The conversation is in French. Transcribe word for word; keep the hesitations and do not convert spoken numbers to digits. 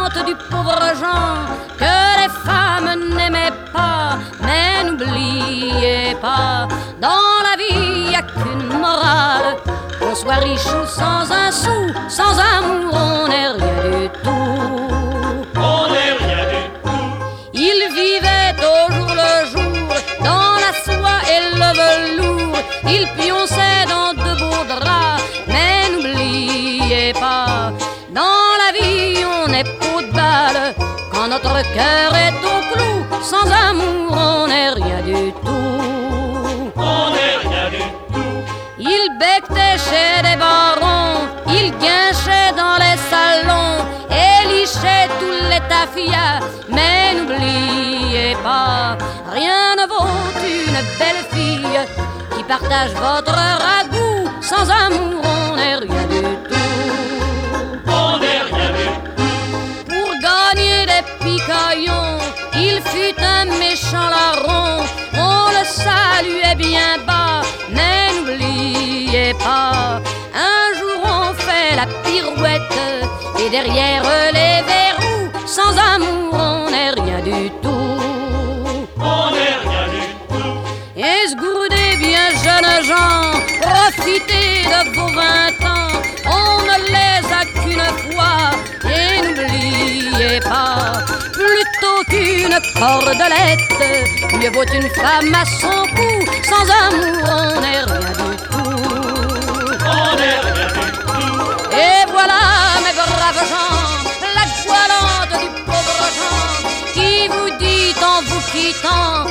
lente du pauvre Jean que les femmes n'aimaient pas. Mais n'oubliez pas, dans la vie y a qu'une morale. Qu'on soit riche ou sans un sou, sans amour on n'est rien du tout. On n'est rien du tout. Il vivait au jour le jour dans la soie et le velours. Il pionçait dans de beaux draps. Mais n'oubliez pas, dans la vie on est peau de balle. Quand notre cœur est au clou, sans amour on n'est rien du tout. On n'est rien du tout. Il becquetait chez des barons, il guinchait dans les salons et lichait tous les taffias. Mais n'oubliez pas, rien ne vaut une belle fille qui partage votre ragoût. Sans amour on n'est rien du tout. On n'est rien du tout. Pour gagner des picaillons, il fut un méchant larron. On le saluait bien bas, mais n'oubliez pas, un jour on fait la pirouette et derrière les verrous, sans amour on n'est rien du tout. On n'est rien du tout. Esgourdez bien jeunes gens, profitez de vos vingt ans, on ne les a qu'une fois. Et n'oubliez pas, plutôt qu'une cordelette, mieux vaut une femme à son cou. Sans amour on n'est rien du tout. On n'est rien du tout. Et voilà mes braves gens, la voilante du pauvre Jean, qui vous dit en vous quittant